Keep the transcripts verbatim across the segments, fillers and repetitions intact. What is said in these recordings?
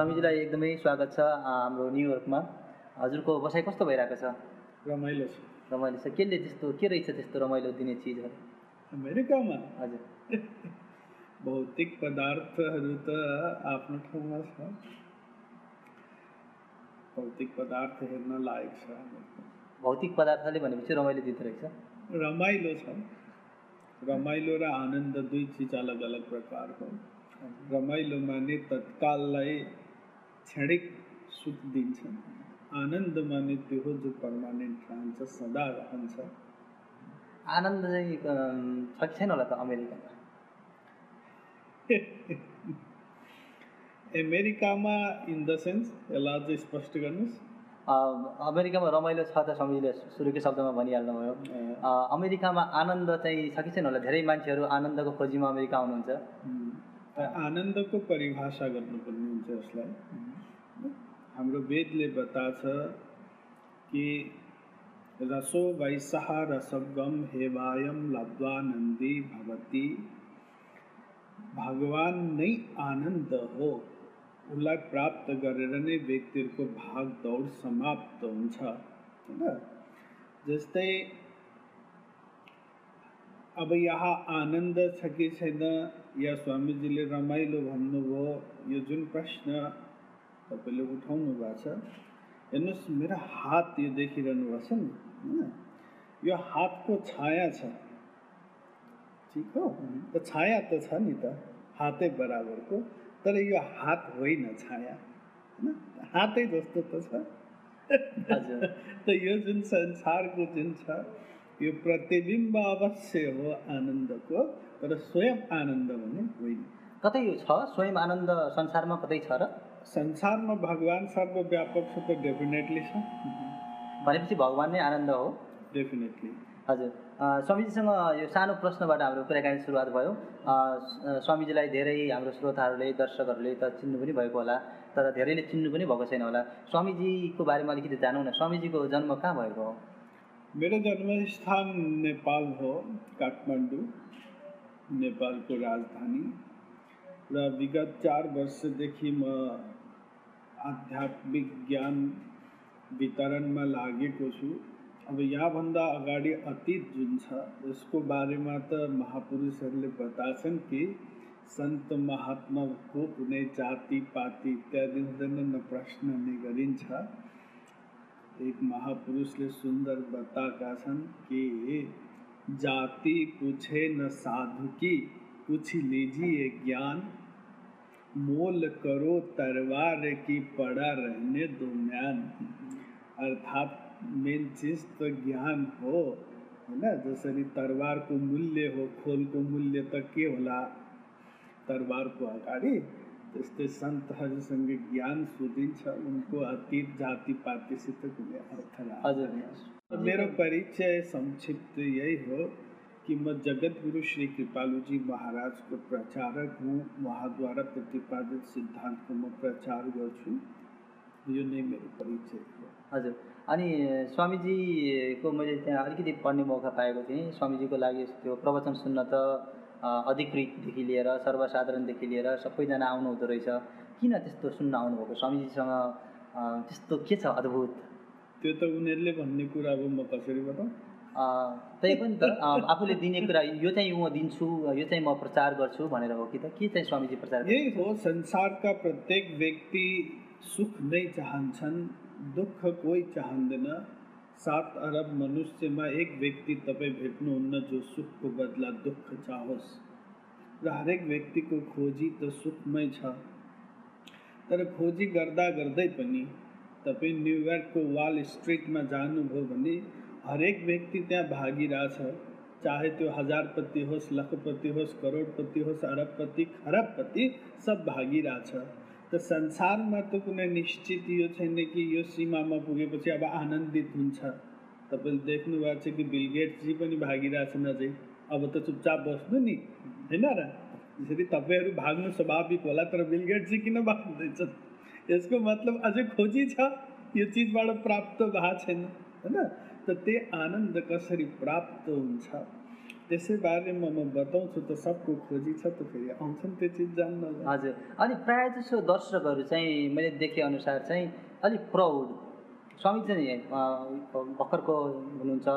स्वामीजीलाई एकदमै स्वागत छ हाम्रो न्युयोर्कमा। हजुरको बसाइ कस्तो भइरहेको छ? रमाइलो छ। रमाइलो छ। केले त्यस्तो के रहेछ त्यस्तो रमाइलो दिने चिजहरू? अमेरिकामा हजुर भौतिक पदार्थहरू त आफ्नो ठाउँमा छ। भौतिक पदार्थ हेर्न लायक छ। भौतिक पदार्थले भनेपछि रमाइलो दिँदो रहेछ। रमाइलो छ। रमाइलो र आनन्द दुई चिज अलग अलग प्रकार हो। रमाइलो माने तत्काललाई क्षणिक सुख दिन्छ। आनन्द माने त्यो हो जो पर्मानेन्ट रहन्छ, सदा रहन्छ। आनन्द चाहिँ छ कि छैन होला त अमेरिकामा? अमेरिकामा इन द सेन्स यसलाई चाहिँ स्पष्ट गर्नुहोस्। अमेरिकामा रमाइलो छ त स्वामीजीले सुरुकै शब्दमा भनिहाल्नुभयो। अमेरिकामा आनन्द चाहिँ छ कि छैन होला? धेरै मान्छेहरू आनन्दको खोजीमा अमेरिका आउनुहुन्छ। आनन्दको परिभाषा गर्नुपर्ने हुन्छ यसलाई। हाम्रो वेदले बताछ कि रसो वैसः रसगम हेवायम लब्ध्वानन्दी भवति। भगवान नै आनन्द हो। उसलाई प्राप्त गरेर नै व्यक्तिहरूको भाग दौड समाप्त हुन्छ, हैन? जस्तै अब यहाँ आनन्द छ कि छैन, या स्वामीजीले रमाइलो भन्नुभयो, यो जुन प्रश्न तपाईँले उठाउनु भएको छ, हेर्नुहोस् मेरो हात यो देखिरहनु भएको छ नि, हैन? यो हातको छाया छ, ठिक हो? त छाया त छ नि त, हातै बराबरको, तर यो हात होइन छाया, हैन? हातै जस्तो त छ। त यो जुन संसारको जुन छ यो प्रतिबिम्ब अवश्य हो आनन्दको, तर स्वयं आनन्द भने होइन। कतै यो छ स्वयं आनन्द संसारमा कतै छ र? संसारमा भगवान सर्वव्यापक छ त डेफिनेटली छ। भनेपछि भगवान नै आनन्द हो? डेफिनेटली। हजुर, स्वामीजीसँग यो सानो प्रश्नबाट हाम्रो कुराकानी सुरुवात भयो। स्वामीजीलाई धेरै हाम्रो श्रोताहरूले, दर्शकहरूले त चिन्नु पनि भएको होला, तर धेरैले चिन्नु पनि भएको छैन होला। स्वामीजीको बारेमा अलिकति जानौँ न। स्वामीजीको जन्म कहाँ भएको हो? मेरो जन्मस्थान नेपाल हो, काठमाडौँ, नेपालको राजधानी। र विगत चार वर्षदेखि म आध्यात्मिक ज्ञान वितरणमा लागेको छु। अब यहाँभन्दा अगाडि अतीत जुन छ यसको बारेमा त महापुरुषहरूले बताछन् कि सन्त महात्माको कुनै जाति पाति इत्यादि हुँदैन, न प्रश्न नै गरिन्छ। एक महापुरुषले सुन्दर बताएका छन् कि जाति पूछे न साधु की, पूछ लीजिए ज्ञान। मोल करो तरवार की, पड़ा रहने दो म्यान। अर्थात मेन चीज तो ज्ञान हो, है ना? जसरी तरवारको मूल्य हो, खोलको मूल्य त के होला तरवारको अगाडि, त्यस्तै सन्तहरूसँग ज्ञान सोधिन्छ। उनको अतीत जाति पातिसित कुनै अर्थ लाग्दैन। मेरो परिचय संक्षिप्त यही हो कि म जगद्गुरु श्री कृपालुजी महाराजको प्रचारक हुँ। उहाँद्वारा प्रतिपादित सिद्धान्तको म प्रचार गर्छु। यो नै मेरो परिचय हो। हजुर, अनि स्वामीजीको मैले त्यहाँ अलिकति पढ्ने मौका पाएको थिएँ। स्वामीजीको लागि त्यो प्रवचन सुन्न त अधिकृतदेखि लिएर सर्वसाधारणदेखि लिएर सबैजना आउनु हुँदो रहेछ। किन त्यस्तो सुन्न आउनुभएको? स्वामीजीसँग त्यस्तो के छ अद्भुत? त्यो त उनीहरूले भन्ने कुरा अब म कसरी बताऊँ? त्यही पनि त आफूले दिने कुरा यो चाहिँ म दिन्छु, यो चाहिँ म प्रचार गर्छु भनेर हो कि त के चाहिँ स्वामीजी प्रचार? यही हो, संसारका प्रत्येक व्यक्ति सुख नै चाहन्छन्, दुःख कोही चाहँदैन। सात अरब मनुष्यमा एक व्यक्ति तपाईँ भेट्नुहुन्न जो सुखको बदला दुःख चाहोस्। र हरेक व्यक्तिको खोजी त सुखमै छ। तर खोजी गर्दा गर्दै पनि तपाईँ न्युयोर्कको वाल स्ट्रिटमा जानुभयो भने हरेक व्यक्ति त्यहाँ भागिरहेछ। चाहे त्यो हजारपति होस्, लखपति होस्, करोडपति होस्, अरबपति, खरबपति, सब भागिरहेछ। त संसारमा त कुनै निश्चित यो छैन कि यो सीमामा पुगेपछि अब आनन्दित हुन्छ। तपाईँले देख्नु भएको छ कि बिल गेट्सजी पनि भागिरहेछन् अझै। अब त चुपचाप बस्नु नि, होइन र? यसरी तपाईँहरू भाग्नु स्वाभाविक होला, तर बिल गेट्सजी किन भाग्दैछन्? यसको मतलब अझै खोजी छ, यो चिजबाट प्राप्त भएको छैन, होइन? त त्यो आनन्द कसरी प्राप्त हुन्छ? त्यसै बारेमा म बताउँछु त सबको खोजी छ त फेरि आउँछन् त्यो चिज जान्न। हजुर, अनि प्रायः जसो दर्शकहरू चाहिँ मैले देखे अनुसार चाहिँ अलिक प्राउड स्वामी चाहिँ भर्खरको हुनुहुन्छ,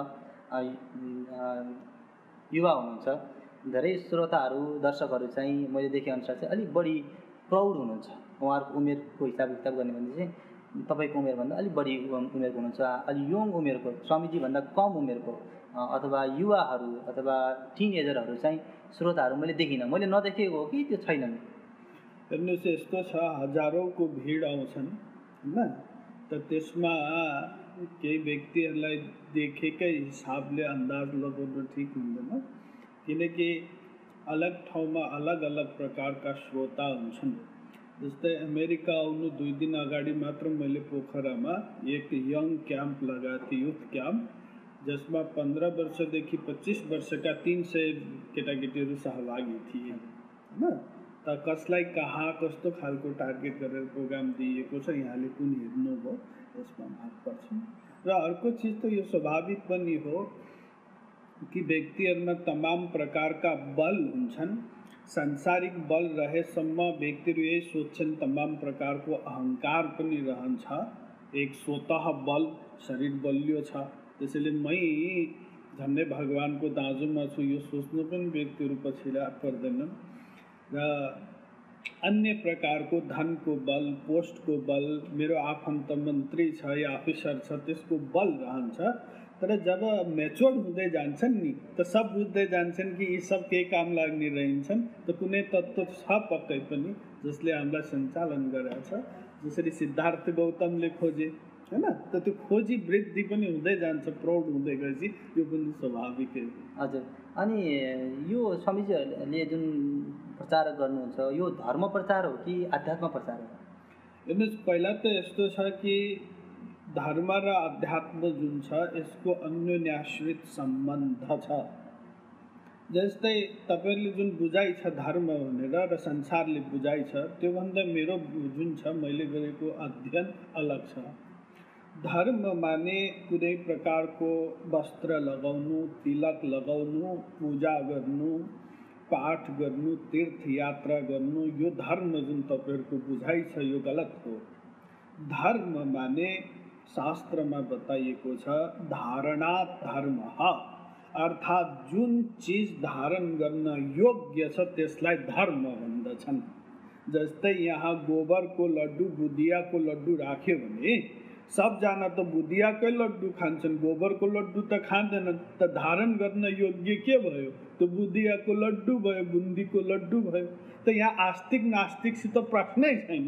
युवा हुनुहुन्छ, धेरै श्रोताहरू दर्शकहरू चाहिँ मैले देखेअनुसार चाहिँ अलिक बढी प्राउड हुनुहुन्छ। उहाँहरूको उमेरको हिसाब किताब गर्ने भने चाहिँ तपाईँको उमेरभन्दा अलिक बढी उमेरको हुनुहुन्छ, अलिक यङ उमेरको, स्वामीजीभन्दा कम उमेरको अथवा युवाहरू अथवा टिनेजरहरू चाहिँ श्रोताहरू मैले देखिनँ। मैले नदेखेको हो कि त्यो छैनन्? हेर्नुहोस्, यस्तो छ, हजारौँको भिड आउँछन् होइन, त त्यसमा केही व्यक्तिहरूलाई देखेकै हिसाबले अन्दाज लगाउनु ठिक हुँदैन, किनकि अलग ठाउँमा अलग अलग प्रकारका श्रोता हुन्छन्। जस्तै अमेरिका आउनु दुई दिन अगाडि मात्र मैले पोखरामा एक यङ क्याम्प लगाएको थिएँ, युथ क्याम्प, जसमा पन्ध्र वर्षदेखि पच्चिस वर्षका तिन सय केटाकेटीहरू सहभागी थिए होइन। त कसलाई कहाँ कस्तो खालको टार्गेट गरेर प्रोग्राम दिएको छ यहाँले कुन हेर्नुभयो यसमा भाग पर्छ। र अर्को चिज त यो स्वाभाविक पनि हो कि व्यक्तिहरूमा तमाम प्रकारका बल हुन्छन्। सांसारिक बल रहेसम्म व्यक्तिहरू यही सोच्छन्, तमाम प्रकारको अहङ्कार पनि रहन्छ। एक स्वतः बल, शरीर बलियो छ त्यसैले मै झन्डै भगवानको दाजुमा छु यो सोच्नु पनि व्यक्तिहरू पछि पर्दैनन्। र अन्य प्रकारको धनको बल, पोस्टको बल, मेरो आफन्त मन्त्री छ या अफिसर छ त्यसको बल रहन्छ। तर जब मेच्योर हुँदै जान्छन् नि त सब बुझ्दै जान्छन् कि यी सब केही काम लाग्ने रहन्छन्। त कुनै तत्त्व छ पक्कै पनि जसले हामीलाई सञ्चालन गरेको छ, जसरी सिद्धार्थ गौतमले खोजे होइन। त त्यो खोजी वृद्धि पनि हुँदै जान्छ, प्रौढ हुँदै गएपछि यो पनि स्वाभाविक हो। हजुर, अनि यो स्वामीजीहरूले जुन प्रचार गर्नुहुन्छ यो धर्म प्रचार हो कि आध्यात्म प्रचार हो? हेर्नुहोस्, पहिला त यस्तो छ कि धर्म र अध्यात्म जुन छ यसको अन्योन्याश्रित सम्बन्ध छ। जस्तै तपाईँले जुन बुझाइ छ धर्म भनेर र संसारले बुझाइ छ त्योभन्दा मेरो जुन छ मैले गरेको अध्ययन अलग छ। धर्म माने कुनै प्रकारको वस्त्र लगाउनु, तिलक लगाउनु, पूजा गर्नु, पाठ गर्नु, तीर्थ यात्रा गर्नु, यो धर्म जुन तपाईँहरूको बुझाइ छ यो गलत हो। धर्म माने शास्त्रमा बताइएको छ धारणात धर्म, अर्थात् जुन चिज धारण गर्न योग्य छ त्यसलाई धर्म भन्दछन्। जस्तै यहाँ गोबरको लड्डु, बुदियाको लड्डु राख्यो भने सबजना त बुदियाकै लड्डु खान्छन्, गोबरको लड्डु त खाँदैनन्। त धारण गर्न योग्य के भयो? त बुदियाको लड्डु भयो, बुन्दीको लड्डु भयो। त यहाँ आस्तिक नास्तिकसित प्रश्नै छैन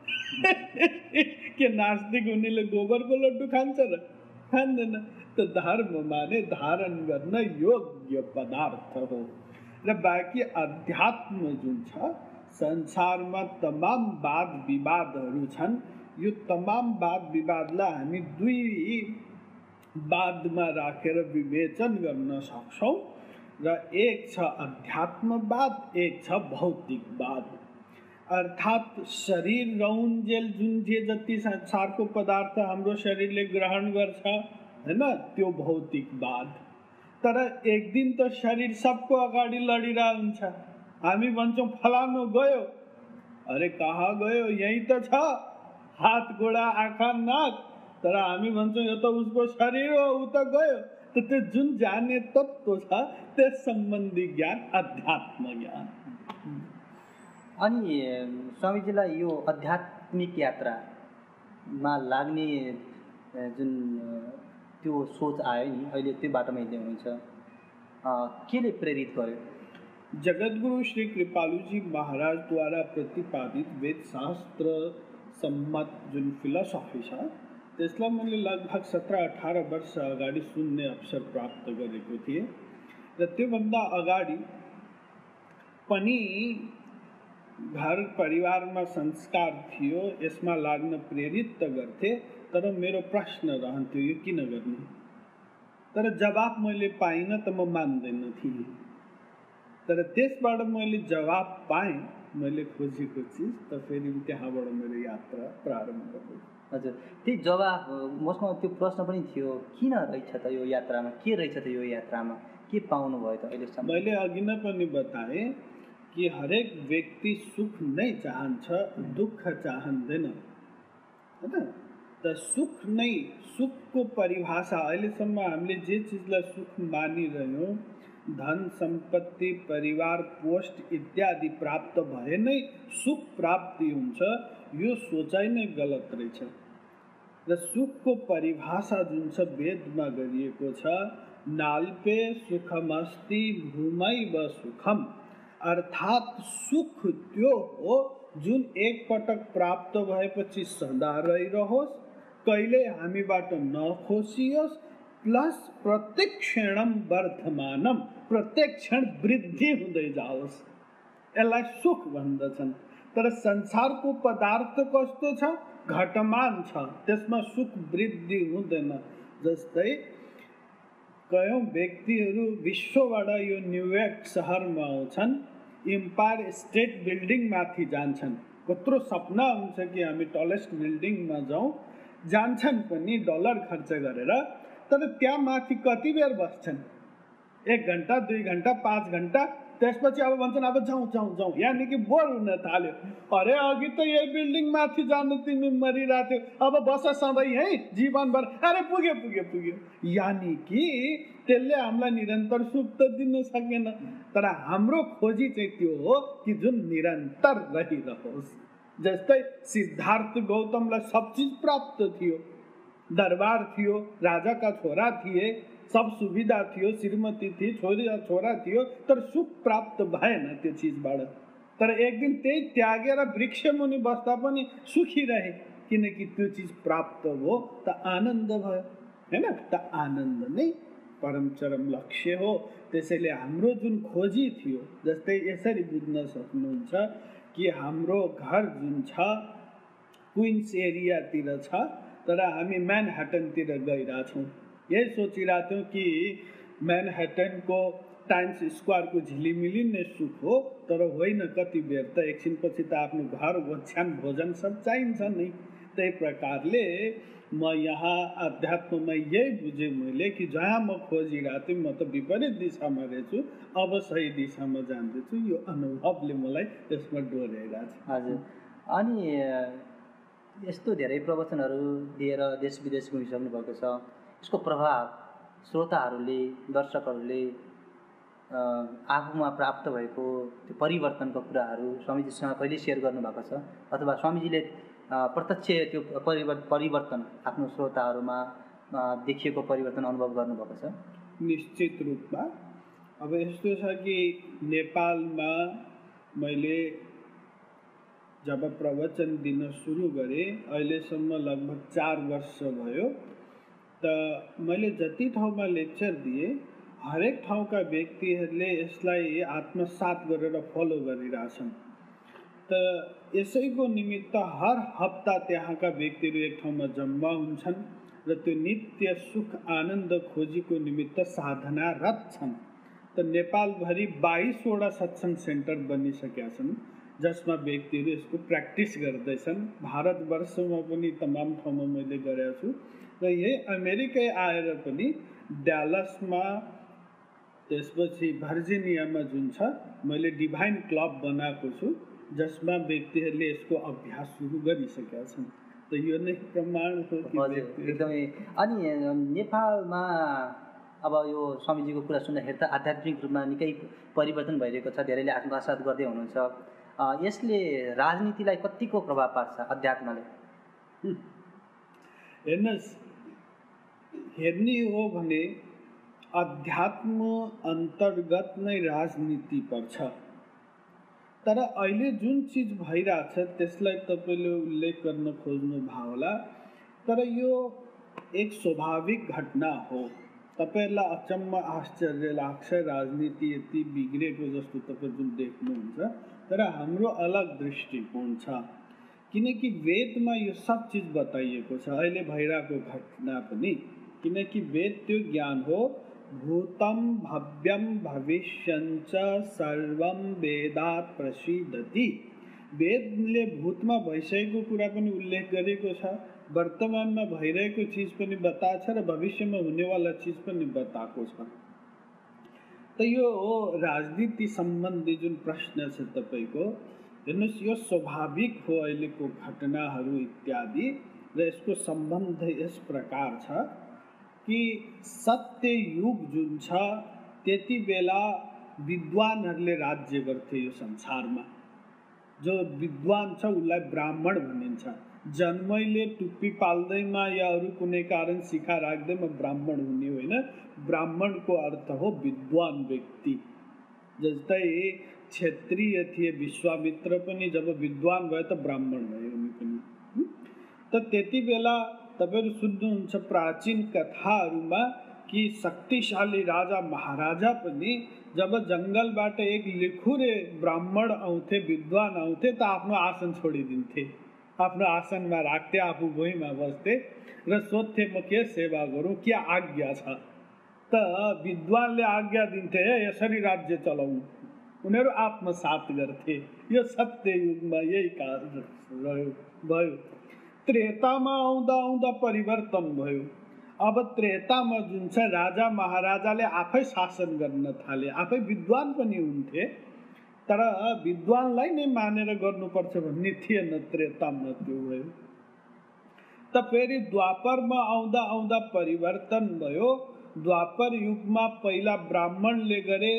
के नास्तिक हुनेले गोबरको लड्डु खान्छ र खाँदैन। त धर्म माने धारण गर्न योग्य पदार्थ हो। र बाँकी अध्यात्म जुन छ संसारमा तमाम वाद विवादहरू छन्, यो तमाम वाद विवादलाई हामी दुई वादमा राखेर विवेचन गर्न सक्छौँ। र एक छ अध्यात्मवाद, एक छ भौतिकवाद। अर्थात् शरीर रहुन्जेल जुन जे जति संसारको पदार्थ हाम्रो शरीरले ग्रहण गर्छ हैन त्यो भौतिकवाद। तर एक दिन त शरीर सबको अगाडि लडिरा हुन्छ। हामी भन्छौँ फलानु गयो, अरे कहाँ गयो, यही त छ, हात गोडा आँखा नाक। तर हामी भन्छौँ यो त उसको शरीर हो, ऊ त गयो। त त्यो जुन जाने तत्त्व छ त्यस सम्बन्धी ज्ञान अध्यात्म ज्ञान। अनि स्वामीजीलाई यो आध्यात्मिक यात्रामा लाग्ने जुन त्यो सोच आयो नि अहिले त्यो बाटोमा हिँड्दै हुनुहुन्छ, केले प्रेरित गर्यो? जगद्गुरु श्री कृपालुजी महाराजद्वारा प्रतिपादित वेदशास्त्र सम्मत जुन फिलोसफी छ त्यसलाई मैले लगभग सत्र अठार वर्ष अगाडि सुन्ने अवसर प्राप्त गरेको थिएँ। र त्योभन्दा अगाडि पनि घर परिवारमा संस्कार थियो, यसमा लाग्न प्रेरित त गर्थे, तर मेरो प्रश्न रहन्थ्यो यो किन गर्ने। तर जवाब मैले पाइनँ त म मान्दैन थिएँ। तर त्यसबाट मैले जवाब पाएँ, मैले खोजेको चिज, त फेरि त्यहाँबाट मेरो यात्रा प्रारम्भ भयो। हजुर, त्यही जवाब मसँग त्यो प्रश्न पनि थियो, किन रहेछ त यो यात्रामा, के रहेछ त यो यात्रामा, के पाउनुभयो त अहिलेसम्म? मैले अघि नै पनि बताएँ कि हरेक व्यक्ति सुख नै चाहन्छ, दुःख चाहँदैन, होइन? त सुख नै, सुखको परिभाषा अहिलेसम्म हामीले जे चिजलाई सुख मानिरह्यौँ, धन सम्पत्ति परिवार पोस्ट इत्यादि प्राप्त भए नै सुख प्राप्ति हुन्छ, यो सोचाइ नै गलत रहेछ। र सुखको परिभाषा जुन छ वेदमा गरिएको छ, नाल्पे सुखमस्ति भूमैव सुखम, अर्थात् सुख त्यो हो जुन एक पटक प्राप्त भएपछि सदा रहिरहोस्, कहिले हामीबाट नखोसियोस्, प्लस प्रत्येक क्षणम वर्धमानम, प्रत्येक क्षण वृद्धि हुँदै जाओस्, यसलाई सुख भन्दछन्। तर संसारको पदार्थ कस्तो छ? घटमान छ, त्यसमा सुख वृद्धि हुँदैन। जस्तै कयौँ व्यक्तिहरू विश्वबाट यो न्युयोर्क सहरमा आउँछन्, इम्पायर स्टेट बिल्डिङ माथि जान्छन्, कत्रो सपना हुन्छ कि हामी टलेस्ट बिल्डिङमा जाउँ, जान्छन् पनि डलर खर्च गरेर, तर त्यहाँ माथि कति बेर बस्छन्? एक घन्टा, दुई घन्टा, पाँच घन्टा, त्यसपछि अब भन्छन् अब जाउँ जाउँ जाउँ, यानि कि बोर हुन थाल्यो। अरे अघि त यही बिल्डिङ माथि जानु तिमी मरिरहेको थियो, अब बस सधैँ है जीवनभर, अरे पुग्यो पुग्यो पुग्यो, यानि कि त्यसले हामीलाई निरन्तर सुख त दिन सकेन। तर हाम्रो खोजी चाहिँ त्यो हो कि जुन निरन्तर रहिरहोस्। जस्तै सिद्धार्थ गौतमलाई सब चिज प्राप्त थियो, दरबार थियो, राजाका छोरा थिए, सब सुविधा थियो, श्रीमती थिए, छोरी छोरा थियो, तर सुख प्राप्त भएन त्यो चिजबाट। तर एक दिन त्यही त्यागेर वृक्ष मुनि बस्दा पनि सुखी रहे, किनकि त्यो चिज प्राप्त हो त आनन्द भयो, हैन? त आनन्द नै परम चरम लक्ष्य हो। त्यसैले हाम्रो जुन खोजी थियो, जस्तै यसरी बुझ्न सक्नुहुन्छ कि हाम्रो घर जुन छ क्विन्स एरियातिर छ, तर हामी म्यानहट्टनतिर गइरहेछौँ। यही सोचिरहेको थियौँ कि म्यानहट्टनको टाइम्स स्क्वायरको झिलिमिली नै सुख हो, तर होइन, कति बेर त एकछिनपछि त आफ्नो घर ओछ्यान भोजन सब चाहिन्छ नै। त्यही प्रकारले म यहाँ अध्यात्ममा यही बुझेँ मैले कि जहाँ म खोजिरहेको थिएँ, म त विपरीत दिशामा रहेछु, अब सही दिशामा जाँदैछु। यो अनुभवले मलाई त्यसमा डोर्याइरहेको छ। हजुर, अनि यस्तो धेरै प्रवचनहरू दिएर देश विदेश घुमिसक्नु भएको छ, यसको प्रभाव श्रोताहरूले, दर्शकहरूले आफूमा प्राप्त भएको त्यो परिवर्तनको कुराहरू स्वामीजीसँग कहिले सेयर गर्नुभएको छ, अथवा स्वामीजीले प्रत्यक्ष त्यो परिवर्तन परिवर्तन आफ्नो श्रोताहरूमा देखिएको परिवर्तन अनुभव गर्नुभएको छ? निश्चित रूपमा। अब यस्तो छ कि नेपालमा मैले जब प्रवचन दिन सुरु गरेँ, अहिलेसम्म लगभग चार वर्ष भयो, त मैले जति ठाउँमा लेक्चर दिएँ, हरेक ठाउँका व्यक्तिहरूले यसलाई आत्मसात गरेर फलो गरिरहेछन्। त यसैको निमित्त हर हप्ता त्यहाँका व्यक्तिहरू एक ठाउँमा जम्मा हुन्छन् र त्यो नित्य सुख आनन्द खोजीको निमित्त साधनारत छन्। त नेपालभरि बाइसवटा सत्सङ्ग सेन्टर बनिसकेका छन्, जसमा व्यक्तिहरू यसको प्र्याक्टिस गर्दैछन्। भारतवर्षमा पनि तमाम ठाउँमा मैले गरेको छु, र यही अमेरिकै आएर पनि ड्यालसमा, त्यसपछि भर्जिनियामा जुन छ, मैले डिभाइन क्लब बनाएको छु, जसमा व्यक्तिहरूले यसको अभ्यास सुरु गरिसकेका छन्। त यो नै प्रमाण हो कि एकदमै। अनि नेपालमा अब यो स्वामीजीको कुरा सुन्दाखेरि त आध्यात्मिक रूपमा निकै परिवर्तन भइरहेको छ, धेरैले आत्मसात गर्दै हुनुहुन्छ। यसले राजनीतिलाई कतिको प्रभाव पार्छ अध्यात्मले? हेर्नुहोस्, हेर्ने हो भने अध्यात्म अन्तर्गत नै राजनीति पर्छ। तर अहिले जुन चिज भइरहेछ त्यसलाई तपाईँले उल्लेख गर्न खोज्नु भयो होला, तर यो एक स्वाभाविक घटना हो। तपाईँहरूलाई अचम्म आश्चर्य लाग्छ राजनीति यति बिग्रेको जस्तो तपाईँ जुन देख्नुहुन्छ, तर हाम्रो अलग दृष्टिकोण छ, किनकि वेदमा यो सब चिज बताइएको छ, अहिले भइरहेको घटना पनि। किनकि वेद त्यो ज्ञान हो, भूतम भव्यम भविष्यञ्च सर्वम वेदात् प्रसीदति। वेदले भूतमा भइसकेको कुरा पनि उल्लेख गरेको छ, वर्तमानमा भइरहेको चिज पनि बताएको छ, र भविष्यमा हुनेवाला चिज पनि बताएको छ। त यो राजनीति सम्बन्धी जुन प्रश्न छ तपाईँको, हेर्नुहोस् यो स्वाभाविक हो अहिलेको घटनाहरू इत्यादि, र यसको सम्बन्ध यस प्रकार छ कि सत्य युग जुन छ त्यति बेला विद्वानहरूले राज्य गर्थे यो संसारमा। जो विद्वान छ उसलाई ब्राह्मण भनिन्छ। जन्मैले टुप्पी पाल्दैमा या अरू कुनै कारण शिखा राख्दैमा ब्राह्मण हुने होइन। ब्राह्मणको अर्थ हो विद्वान व्यक्ति। जस्तै क्षेत्रीय थिए विश्वामित्र पनि, जब विद्वान भयो त ब्राह्मण भयो उनी पनि। त त्यति बेला तपाईहरु सुन्नुहुन्छ प्राचीन कथाहरूमा कि शक्तिशाली राजा महाराजा पनि जब जंगलबाट एक लिखुरे ब्राह्मण आउँथे, विद्वान आउँथे त आफ्नो आसन छोडिदिन्थे, आफ्नो आसनमा राख्थे, आफू भुइँमा बस्थे र सोध्थे म के सेवा गरौँ, के आज्ञा छ। त विद्वानले आज्ञा दिन्थे यसरी राज्य चलाउनु, उनीहरू आत्मसात गर्थे। यो सत्य युगमा यही कारण भयो। त्रेतामा आउँदा आउँदा परिवर्तन भयो। अब त्रेतामा जुन छ राजा महाराजाले आफै शासन गर्न थाले, आफै विद्वान पनि हुन्थे, तर विद्वानलाई नै मानेर गर्नुपर्छ भन्ने थिएन। त्रेतामा त्यो भयो। त फेरि द्वापरमा आउँदा आउँदा परिवर्तन भयो। द्वापर युगमा पहिला ब्राह्मणले गरे,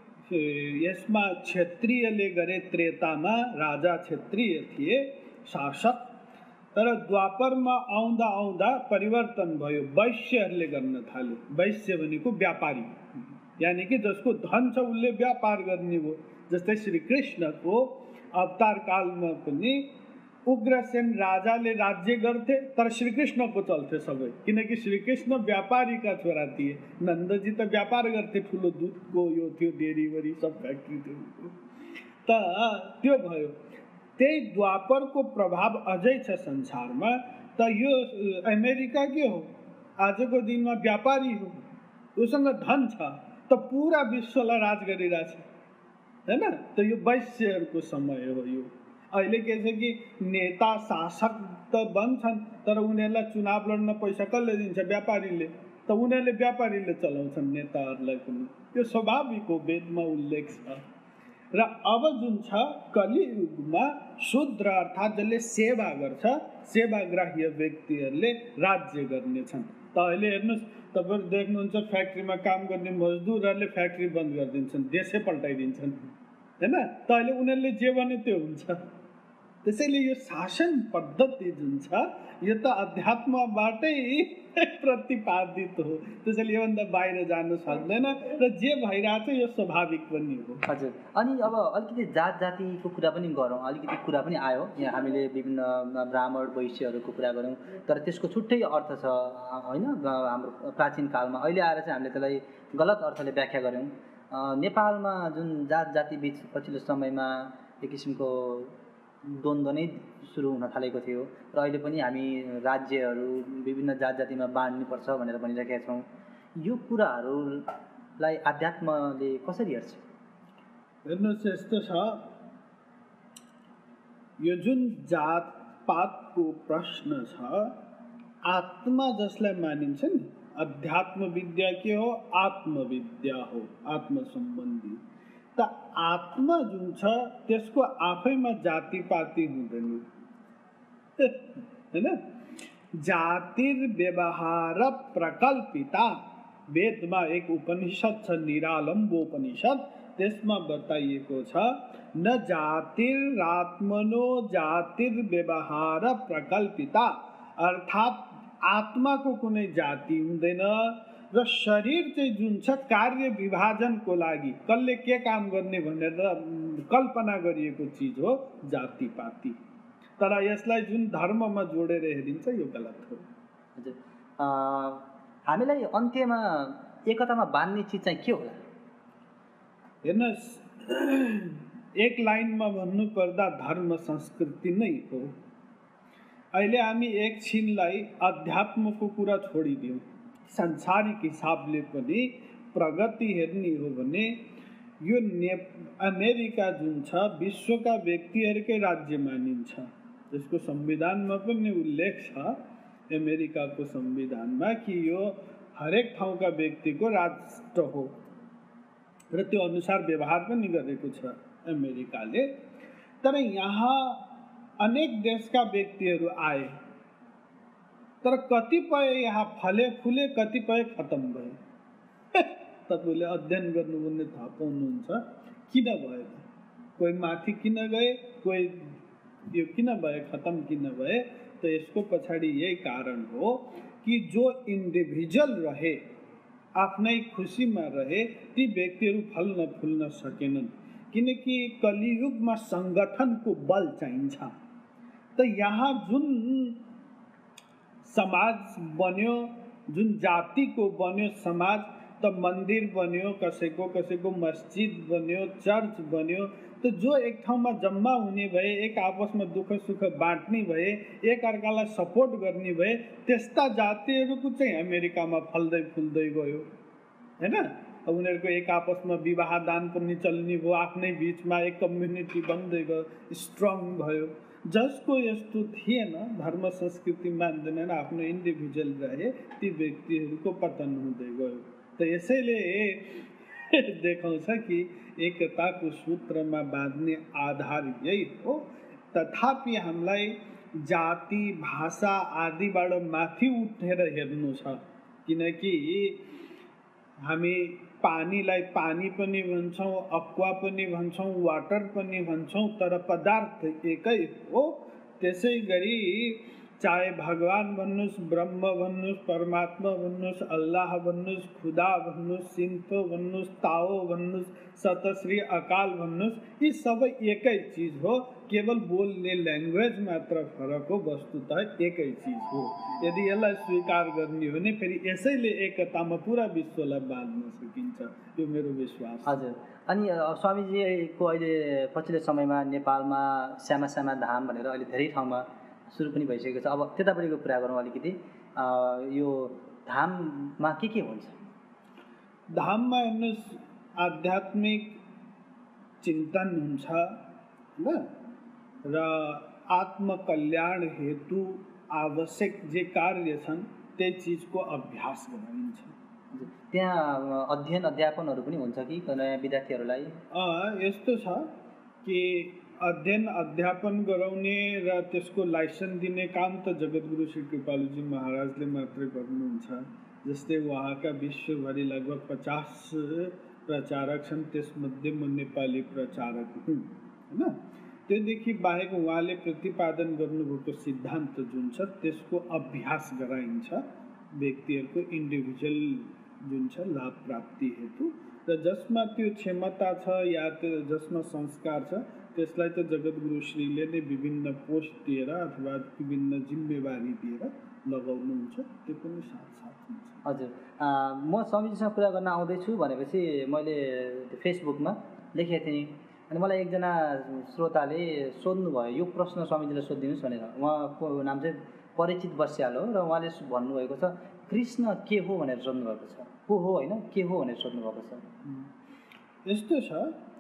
यसमा क्षत्रियले गरे। त्रेतामा राजा क्षत्रिय थिए, शासक। तर द्वापरमा आउँदा आउँदा परिवर्तन भयो, वैश्यहरूले गर्न थाले। वैश्य भनेको व्यापारी, यानी कि जसको धन छ उसले व्यापार गर्ने हो। जस्तै श्री कृष्णको अवतार कालमा पनि उग्रसेन राजाले राज्य गर्थे, तर श्री कृष्णको चल्थे सबै, किनकि श्री कृष्ण व्यापारीका छोरा थिए। नन्दजी त व्यापार गर्थे, ठुलो दुधको यो थियो, डेरीवरी सब फ्याक्ट्री थियो। त त्यो भयो। त्यही द्वापरको प्रभाव अझै छ संसारमा। त यो अमेरिका के हो, आजको दिनमा व्यापारी हो, उसँग धन छ, त पुरा विश्वलाई राज गरिरहेछ, हैन? त यो वैश्यहरूको समय हो। यो अहिले के छ कि नेता शासक त बन्छन्, तर उनीहरूलाई चुनाव लड्न पैसा कसले दिन्छ? व्यापारीले। त उनीहरूले व्यापारीले चलाउँछन् नेताहरूलाई पनि। यो स्वाभाविक हो, वेदमा उल्लेख छ। र अब जुन छ कलियुगमा शूद्र अर्थात् जसले सेवा गर्छ, सेवाग्राह्य व्यक्तिहरूले राज्य गर्नेछन्। त अहिले हेर्नुहोस्, तपाईहरु देख्नुहुन्छ फ्याक्ट्रीमा काम गर्ने मजदुरहरूले फ्याक्ट्री बन्द गरिदिन्छन्, देशै पल्टाइदिन्छन्, हैन? त अहिले उनीहरूले जे भने त्यो हुन्छ। त्यसैले यो शासन पद्धति जुन छ यो त अध्यात्मबाटै प्रतिपादित हो। त्यसैले योभन्दा बाहिर जान सक्दैन र जे भइरहेछ यो स्वाभाविक पनि हो। हजुर। अनि अब अलिकति जात जातिको कुरा पनि गरौँ, अलिकति कुरा पनि आयो यहाँ। हामीले विभिन्न ब्राह्मण वैश्यहरूको कुरा गऱ्यौँ, तर त्यसको छुट्टै अर्थ छ, होइन? हाम्रो प्राचीन कालमा। अहिले आएर चाहिँ हामीले त्यसलाई गलत अर्थले व्याख्या गऱ्यौँ। नेपालमा जुन जात जाति बिच पछिल्लो समयमा एक किसिमको द्वन्द्व नै सुरु हुन थालेको थियो र अहिले पनि हामी राज्यहरू विभिन्न जात जातिमा बाँड्नुपर्छ भनेर भनिरहेका छौँ। यो कुराहरूलाई आध्यात्मले कसरी हेर्छ? हेर्नुहोस्, यस्तो छ, यो जुन जात पातको प्रश्न छ, आत्मा जसलाई मानिन्छ नि, अध्यात्म विद्या के हो? आत्मविद्या हो, आत्म सम्बन्धी। त आत्मा जुन छ त्यसको आफैमा जातिपाती हुँदैन, हैन? जातिर व्यवहार प्रकल्पिता। वेदमा एक उपनिषद छ, निरालम्बोपनिषद, त्यसमा बताइएको छ न जातिरात्मनो जातिर व्यवहार प्रकल्पिता। अर्थात् आत्माको कुनै जाति हुँदैन र शरीर चाहिँ जुन छ कार्य विभाजनको लागि कसले के काम गर्ने भनेर कल्पना गरिएको चिज हो जातिपाती। तर यसलाई जुन धर्ममा जोडेर हेरिन्छ यो गलत हो। हजुर। हामीलाई अन्त्यमा एकतामा बाँध्ने चिज चाहिँ के होला? हेर्नुहोस्, एक लाइनमा भन्नुपर्दा धर्म संस्कृति नै हो। अहिले हामी एकछिनलाई अध्यात्मको कुरा छोडिदियौँ, सांसारिक हिसाबले पनि प्रगति हेर्ने हो भने यो ने अमेरिका जुन छ विश्वका व्यक्तिहरूकै राज्य मानिन्छ। यसको संविधानमा पनि उल्लेख छ, अमेरिकाको संविधानमा, कि यो हरेक ठाउँका व्यक्तिको राष्ट्र हो। र त्यो अनुसार व्यवहार पनि गरेको छ अमेरिकाले। तर यहाँ अनेक देशका व्यक्तिहरू आए, तर कतिपय यहाँ फले फुले, कतिपय खत्म भए। तपाईँले अध्ययन गर्नुभन्दा थाहा पाउनुहुन्छ किन भयो, कोही माथि किन गए, कोही यो किन भए, खत्म किन भए। त यसको पछाडि यही कारण हो कि जो इन्डिभिजुअल रहे, आफ्नै खुसीमा रहे, ती व्यक्तिहरू फल्न फुल्न सकेनन्, किनकि कलियुगमा सङ्गठनको बल चाहिन्छ। त यहाँ जुन समाज बन्यो, जुन जातिको बन्यो समाज, त मन्दिर बन्यो, कसैको कसैको मस्जिद बन्यो, चर्च बन्यो, त जो एक ठाउँमा जम्मा हुने भए, एक आपसमा दुःख सुख बाँड्ने भए, एक अर्कालाई सपोर्ट गर्ने भए, त्यस्ता जातिहरूको चाहिँ अमेरिकामा फल्दै फुल्दै गयो हैन। उनीहरूको एक आपसमा विवाह दान पनि चल्ने भयो, आफ्नै बिचमा एक कम्युनिटी बन्दै गयो, स्ट्रङ भयो। जसको यस्तो थिएन, धर्म संस्कृति मान्दैनन्, आफ्नो इन्डिभिजुअल रहे, ती व्यक्तिहरूको पतन हुँदै गयो। त यसैले देखाउँछ कि एकताको सूत्रमा बाँध्ने आधार यही हो। तथापि हामीलाई जाति भाषा आदिबाट माथि उठेर हेर्नु छ, किनकि हामी पानीलाई पानी पनि भन्छौँ, अक्वा पनि भन्छौँ, वाटर पनि भन्छौँ, तर पदार्थ एकै हो। त्यसै गरी चाहे भगवान भन्नुहोस्, ब्रह्म भन्नुहोस्, परमात्मा भन्नुहोस्, अल्लाह भन्नुहोस्, खुदा भन्नुहोस्, सिन्तो भन्नुहोस्, ताओ भन्नुहोस्, सतश्री अकाल भन्नुहोस्, यी सबै एकै चिज हो। केवल बोल्ने ल्याङ्ग्वेज मात्र फरक हो, वस्तुतः एकै चिज हो। यदि यसलाई स्वीकार गर्ने हो भने फेरि यसैले एकतामा पुरा विश्वलाई बाँध्न सकिन्छ, यो मेरो विश्वास। हजुर। अनि स्वामीजीको अहिले पछिल्लो समयमा नेपालमा श्यामा श्यामा धाम भनेर अहिले धेरै ठाउँमा सुरु पनि भइसकेको छ। अब त्यतापट्टिको कुरा गरौँ अलिकति। यो धाममा के के हुन्छ? धाममा हेर्नुहोस्, आध्यात्मिक चिन्तन हुन्छ होइन, र आत्मकल्याण हेतु आवश्यक जे कार्य छन् त्यही चिजको अभ्यास गराइन्छ। त्यहाँ अध्ययन अध्यापनहरू पनि हुन्छ कि नयाँ विद्यार्थीहरूलाई? यस्तो छ कि अध्ययन अध्यापन गराउने र त्यसको लाइसेन्स दिने काम त जगद्गुरु श्री कृपालुजी महाराजले मात्रै गर्नुहुन्छ। जस्तै उहाँका विश्वभरि लगभग पचास प्रचारक छन्, त्यसमध्ये म नेपाली प्रचारक हुँ होइन। त्योदेखि बाहेक उहाँले प्रतिपादन गर्नुभएको सिद्धान्त जुन छ त्यसको अभ्यास गराइन्छ व्यक्तिहरूको इन्डिभिजुअल जुन छ लाभ प्राप्ति हेतु, र जसमा त्यो क्षमता छ या त्यो जसमा संस्कार छ त्यसलाई त जगद्गुरु श्रीले नै विभिन्न पोस्ट दिएर अथवा विभिन्न जिम्मेवारी दिएर लगाउनुहुन्छ, त्यो पनि साथसाथ हुन्छ। हजुर। म स्वामीजीसँग कुरा गर्न आउँदैछु भनेपछि मैले फेसबुकमा लेखेको थिएँ, अनि मलाई एकजना श्रोताले सोध्नुभयो यो प्रश्न स्वामीजीलाई सोधिदिनुहोस् भनेर। उहाँको नाम चाहिँ परिचित बस्याल हो, र उहाँले भन्नुभएको छ कृष्ण के हो भनेर सोध्नुभएको छ। को हो होइन, के हो भनेर सोध्नुभएको छ। यस्तो छ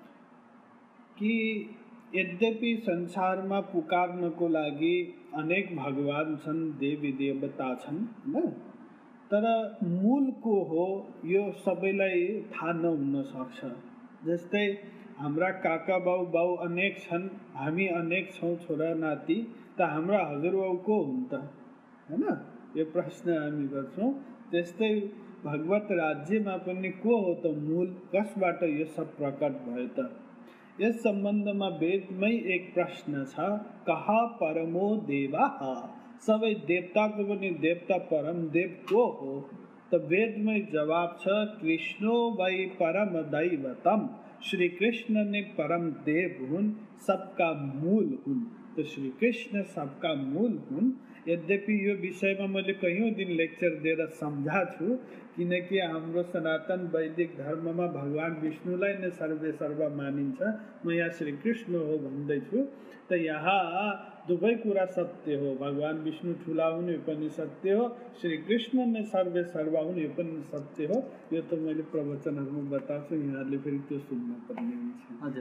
कि यद्यपि संसारमा पुकार्नको लागि अनेक भगवान छन्, देवी देवता छन् होइन, तर मूल को हो यो सबैलाई थाहा नहुन सक्छ। जस्तै हाम्रा काका बाउ बाउ अनेक छन्, हामी अनेक छौँ छोरा नाति, त हाम्रा हजुरबाउ को हुन् त होइन, यो प्रश्न हामी गर्छौँ। त्यस्तै भगवत राज्यमा पनि को हो त मूल, कसबाट यो सब प्रकट भयो त। यस सम्बन्धमा वेदमै एक प्रश्न छ, कहा परमो देवः, सबै देवताको पनि देवता परम देव को हो त वेदमै जवाब छ, कृष्णो वै परम दैवतम, श्री कृष्ण ने परम देव हुन्, सबका मूल हुन्। तो श्री कृष्ण सबका मूल हुन्। यद्यपि यो विषयमा मैले कयौँ दिन लेक्चर दिएर सम्झाएको छु, किनकि हाम्रो सनातन वैदिक धर्ममा भगवान विष्णुलाई नै सर्वे सर्व मानिन्छ। म यहाँ श्री कृष्ण हो भन्दैछु, त यहाँ दुवै कुरा सत्य हो। भगवान विष्णु ठुला हुन् यो पनि सत्य हो, श्री कृष्ण नै सर्वे सर्व हुन् यो पनि सत्य हो। यो त मैले प्रवचनहरूमा बताउँछु, यहाँहरूले फेरि त्यो सुन्न पर्ने हुन्छ।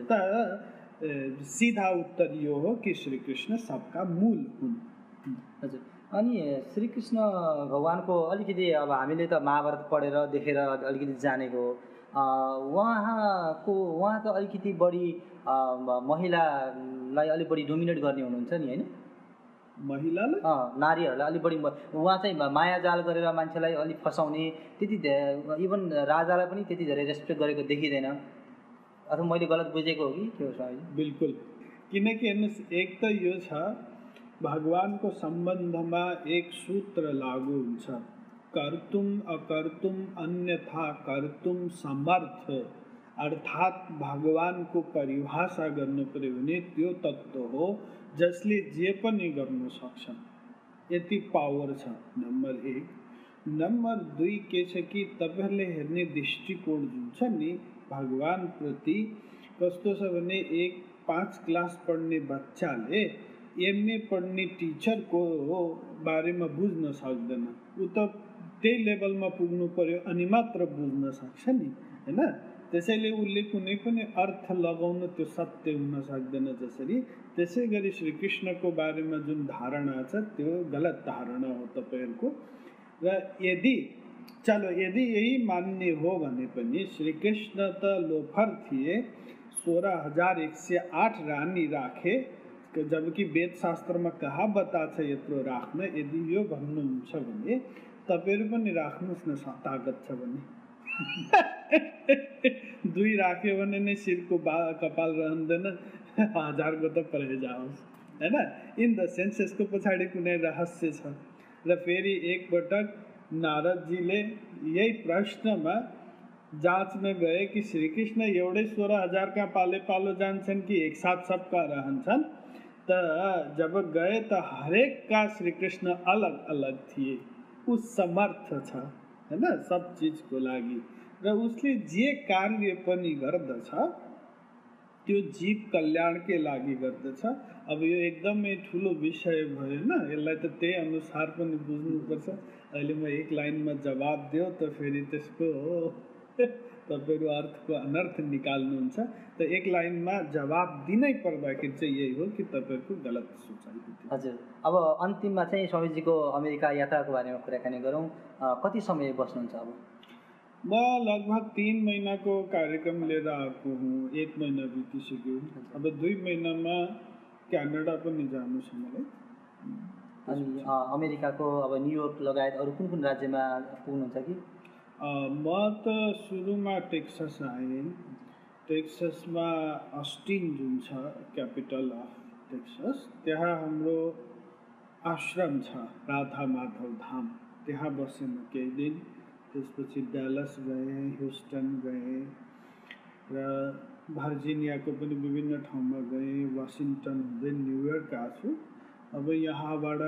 त सीधा उत्तर यो हो कि श्री कृष्ण सबका मूल हुन्। हजुर। अनि श्रीकृष्ण भगवानको अलिकति अब हामीले त महाभारत पढेर देखेर अलिकति जानेको, उहाँको उहाँ त अलिकति बढी महिलालाई अलिक बढी डोमिनेट गर्ने हुनुहुन्छ नि होइन, महिलालाई नारीहरूलाई अलिक बढी उहाँ चाहिँ मायाजाल गरेर मान्छेलाई अलिक फसाउने, त्यति इभन राजालाई पनि त्यति धेरै रेस्पेक्ट गरेको देखिँदैन, अथवा मैले गलत बुझेको हो कि के हो स्वामी? बिल्कुल, किनकि हेर्नुहोस्, एक त यो छ भगवानको सम्बन्धमा एक सूत्र लागू हुन्छ, कर्तुम अकर्तुम अन्यथा कर्तुम समर्थ, अर्थात् भगवानको परिभाषा गर्नु पर्यो भने त्यो तत्त्व हो जसले जे पनि गर्न सक्छ, यति पावर छ, नम्बर एक। नम्बर दुई के छ कि तपाईँहरूले हेर्ने दृष्टिकोण जुन छ नि भगवानप्रति कस्तो छ भने, एक पाँच क्लास पढ्ने बच्चाले एमए पढ्ने टिचरको बारेमा बुझ्न सक्दैन, ऊ त त्यही लेभलमा पुग्नु पर्यो अनि मात्र बुझ्न सक्छ नि होइन। त्यसैले उसले कुनै पनि अर्थ लगाउन त्यो सत्य हुन सक्दैन। जसरी त्यसै गरी श्रीकृष्णको बारेमा जुन धारणा छ त्यो गलत धारणा हो तपाईँहरूको। र यदि चलो यदि यही मान्ने हो भने पनि श्रीकृष्ण त लोफर थिए, सोह्र हजार एक सय आठ रानी राखे, जबकि वेदशास्त्रमा कहाँ बता छ यत्रो राख्न। यदि यो भन्नुहुन्छ भने तपाईँहरू पनि राख्नुहोस् न, तागत छ भने दुई राख्यो भने नै शिरको बा कपाल रहँदैन, हजारको त परे जाओस् होइन। इन द सेन्स यसको पछाडि कुनै रहस्य छ। र फेरि एकपटक नारदजीले यही प्रश्नमा जाँच्न गए कि श्रीकृष्ण एउटै सोह्र हजारका पाले पालो जान्छन् कि एक साथ सबका रहन्छन्। त जब गए त हरेकका श्रीकृष्ण अलग अलग थिए। उस समर्थ छ हैन सब चिजको लागि, र उसले जे कार्य पनि गर्दछ त्यो जीव कल्याणकै लागि गर्दछ। अब यो एकदमै ठुलो विषय भएन, यसलाई त त्यही अनुसार पनि बुझ्नुपर्छ। अहिले म एक लाइनमा जवाब दियो त फेरि त्यसको तपाईँहरू अर्थको अनर्थ निकाल्नुहुन्छ। त एक लाइनमा जवाब दिनै पर्दाखेरि चाहिँ यही हो कि तपाईँहरूको गलत सोचाइ हो। हजुर, अब अन्तिममा चाहिँ स्वामीजीको अमेरिका यात्राको बारेमा कुराकानी गरौँ। कति समय बस्नुहुन्छ अब? म लगभग तीन महीनाको कार्यक्रम लिएर आएको हुँ। एक महिना बितिसक्यो, अब दुई महिनामा क्यानाडा पनि जानु छ मलाई। अनि अमेरिकाको अब न्युयोर्क लगायत अरू कुन कुन राज्यमा पुग्नुहुन्छ कि? म त सुरुमा टेक्सस आएँ। टेक्ससमा अस्टिन जुन छ क्यापिटल अफ टेक्सस, त्यहाँ हाम्रो आश्रम छ राधा माधव धाम, त्यहाँ बसेँ म केही दिन। त्यसपछि डालस गएँ, ह्युस्टन गएँ र भर्जिनियाको पनि विभिन्न ठाउँमा गएँ। वासिङटन हुँदै न्युयोर्क आएको छु। अब यहाँबाट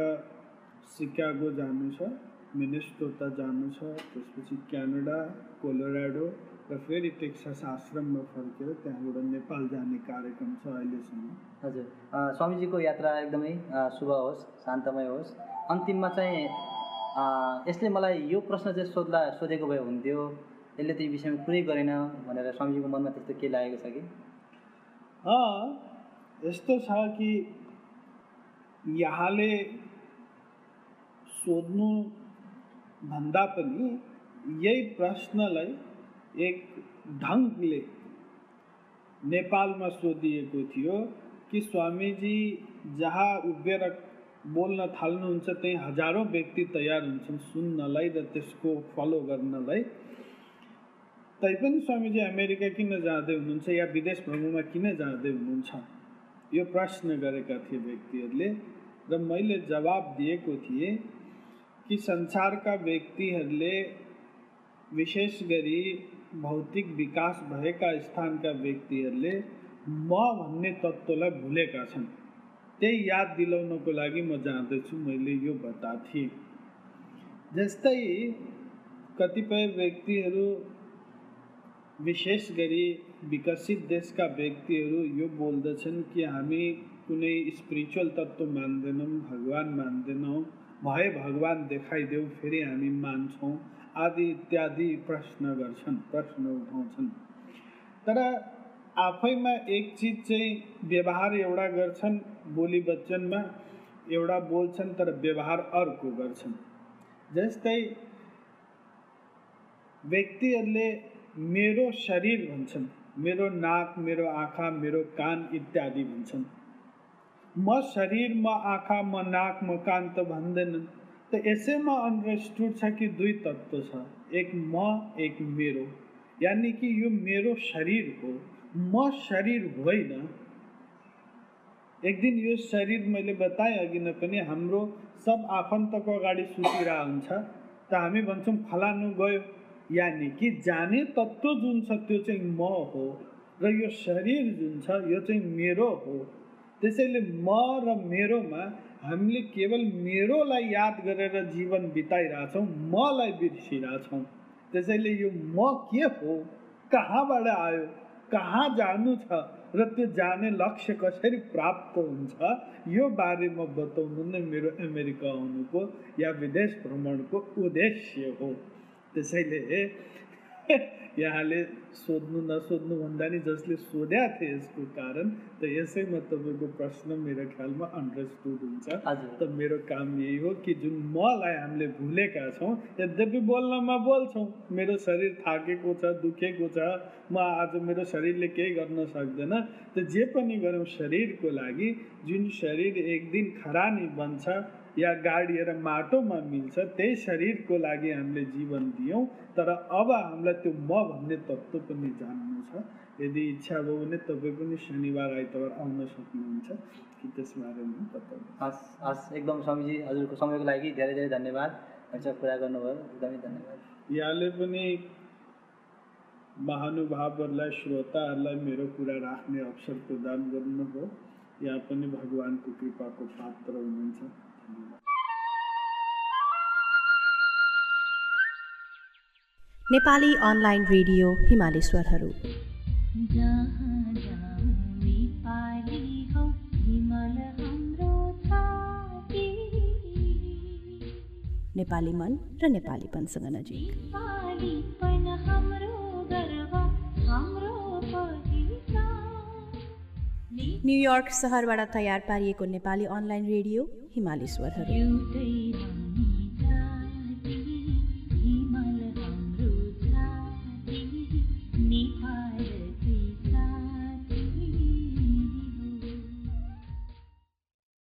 सिकागो जानु छ, मिनेसोटा जानु छ, त्यसपछि क्यानाडा, कोलोराडो र फेरि टेक्सस आश्रममा फर्केर त्यहाँबाट नेपाल जाने कार्यक्रम छ अहिलेसम्म। हजुर, स्वामीजीको यात्रा एकदमै शुभ होस्, शान्तमय होस्। अन्तिममा चाहिँ यसले मलाई यो प्रश्न चाहिँ सोध्ला सोधेको भए हुन्थ्यो, यसले त यो विषयमा कुरै गरेन भनेर स्वामीजीको मनमा त्यस्तो के लागेको छ कि? यस्तो छ कि यहाँले सोध्नु भन्दा पनि यही प्रश्नलाई एक ढङ्गले नेपालमा सोधिएको थियो कि स्वामीजी जहाँ उभिएर बोल्न थाल्नुहुन्छ त्यही हजारौँ व्यक्ति तयार हुन्छन् सुन्नलाई र त्यसको फलो गर्नलाई। तैपनि स्वामीजी अमेरिका किन जाँदै हुनुहुन्छ या विदेश भ्रमणमा किन जाँदै हुनुहुन्छ, यो प्रश्न गरेका थिए व्यक्तिहरूले। र मैले जवाब दिएको थिएँ कि संसारका व्यक्तिहरूले विशेष गरी भौतिक विकास भएका स्थानका व्यक्तिहरूले म भन्ने तत्त्वलाई भुलेका छन्। त्यही याद दिलाउनको लागि म जाँदैछु, मैले यो बताएको थिएँ। जस्तै कतिपय व्यक्तिहरू, विशेष गरी विकसित देशका व्यक्तिहरू यो बोल्दछन् कि हामी कुनै स्पिरिचुअल तत्त्व मान्दैनौँ, भगवान मान्दैनौँ, भए भगवान देखाइदेऊ फेरि हामी मान्छौँ आदि इत्यादि प्रश्न गर्छन्, प्रश्न उठाउँछन्। तर आफैमा एक चिज चाहिँ व्यवहार एउटा गर्छन्, बोली वचनमा एउटा बोल्छन् तर व्यवहार अर्को गर्छन्। जस्तै व्यक्तिहरूले मेरो शरीर भन्छन्, मेरो नाक, मेरो आँखा, मेरो कान इत्यादि भन्छन्। म शरीर, म आँखा, म नाक, म कान त भन्दैनन्। त यसैमा अन्डरस्टुड छ कि दुई तत्त्व छ, एक म, एक मेरो। यानि कि यो मेरो शरीर हो, म शरीर होइन। एक दिन यो शरीर, मैले बताएँ अघि नै पनि, हाम्रो सब आफन्तको अगाडि सुतिरहेको हुन्छ, त हामी भन्छौँ फलानु गयो। यानि कि जाने तत्त्व जुन छ त्यो चाहिँ म हो, र यो शरीर जुन छ यो चाहिँ मेरो हो। त्यसैले म र मेरोमा हामीले केवल मेरोलाई याद गरेर जीवन बिताइरहेछौँ, मलाई बिर्सिरहेछौँ। त्यसैले यो म के हो, कहाँबाट आयो, कहाँ जानु छ, र त्यो जाने लक्ष्य कसरी प्राप्त हुन्छ, यो बारेमा बताउनु नै मेरो अमेरिका आउनुको या विदेश भ्रमणको उद्देश्य हो। त्यसैले यहाँले सोध्नु नसोध्नु भन्दा नि जसले सोध्या थिए यसको कारण, त यसैमा तपाईँको प्रश्न मेरो ख्यालमा अन्डरस्टुड हुन्छ। त मेरो काम यही हो कि जुन मलाई हामीले भुलेका छौँ, यद्यपि बोल्नमा बोल्छौँ, मेरो शरीर थाकेको छ, दुखेको छ, म आज मेरो शरीरले केही गर्न सक्दैन, त जे पनि गरौँ शरीरको लागि। जुन शरीर एक दिन खरानी बन्छ या गाडिएर माटोमा मिल्छ, त्यही शरीरको लागि हामीले जीवन दियौँ। तर अब हामीलाई त्यो म भन्ने तत्त्व पनि जान्नु छ। यदि इच्छा भयो भने तपाईँ पनि शनिबार आइतबार आउन सक्नुहुन्छ कि त्यसबारेमा बताउनु। हस् हस् एकदम स्वामीजी, हजुरको समयको लागि धेरै धेरै धन्यवाद। हुन्छ, कुरा गर्नुभयो, एकदमै धन्यवाद। यहाँले पनि महानुभावहरूलाई, श्रोताहरूलाई मेरो कुरा राख्ने अवसर प्रदान गर्नुभयो। यहाँ पनि भगवानको कृपाको पात्र हुनुहुन्छ। नेपाली अनलाइन रेडियो हिमाली स्वरहरू। नेपाली मन र नेपालीपनसँग नजिक। न्युयोर्क सहरबाट तयार पारिएको नेपाली अनलाइन रेडियो हिमाली स्वरहरू।